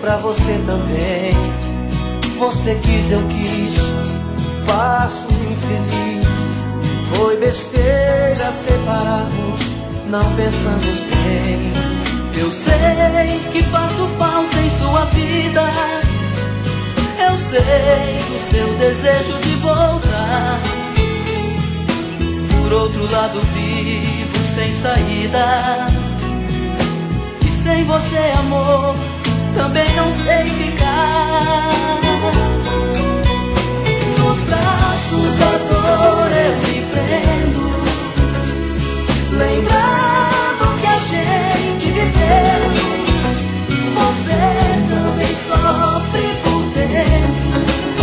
pra você também. Você quis, eu quis, passo infeliz. Foi besteira separarmos, não pensamos bem. Eu sei que faço falta em sua vida. Eu sei do seu desejo de voltar. Por outro lado vivo sem saída, e sem você, amor, também não sei ficar. Nos braços da dor eu me prendo, lembrando que a gente viveu. Você também sofre por dentro,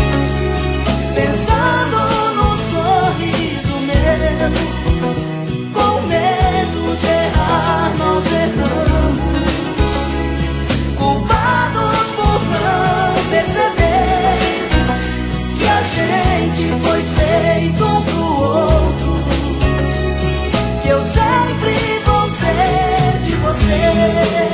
pensando no sorriso meu. Com medo de errar nós erramos, culpados por não perceber que a gente foi feito um pro outro. Que eu sempre vou ser de você.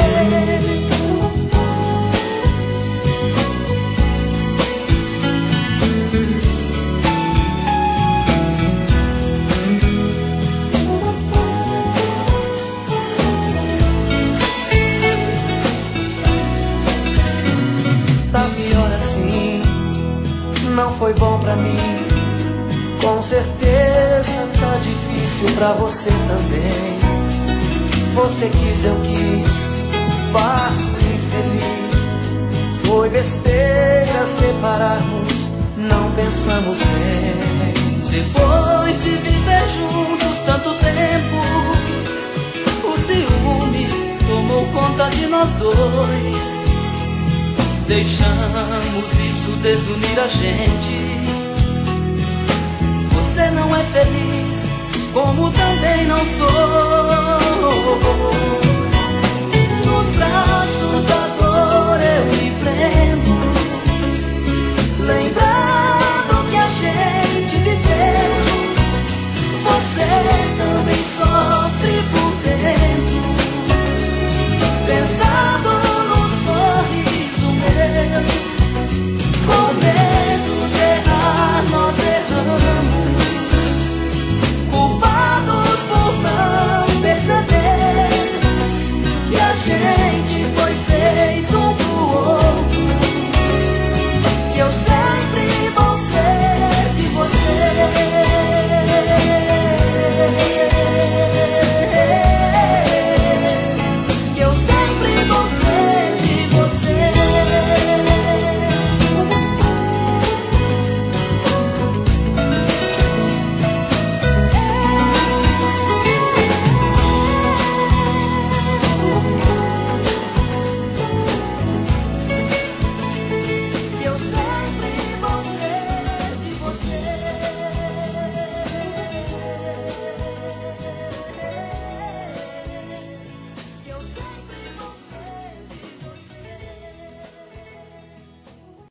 Não foi bom pra mim, com certeza tá difícil pra você também. Você quis, eu quis, passo infeliz. Foi besteira separarmos, não pensamos bem. Depois de viver juntos tanto tempo, o ciúme tomou conta de nós dois. Deixamos isso desunir a gente. Você não é feliz, como também não sou.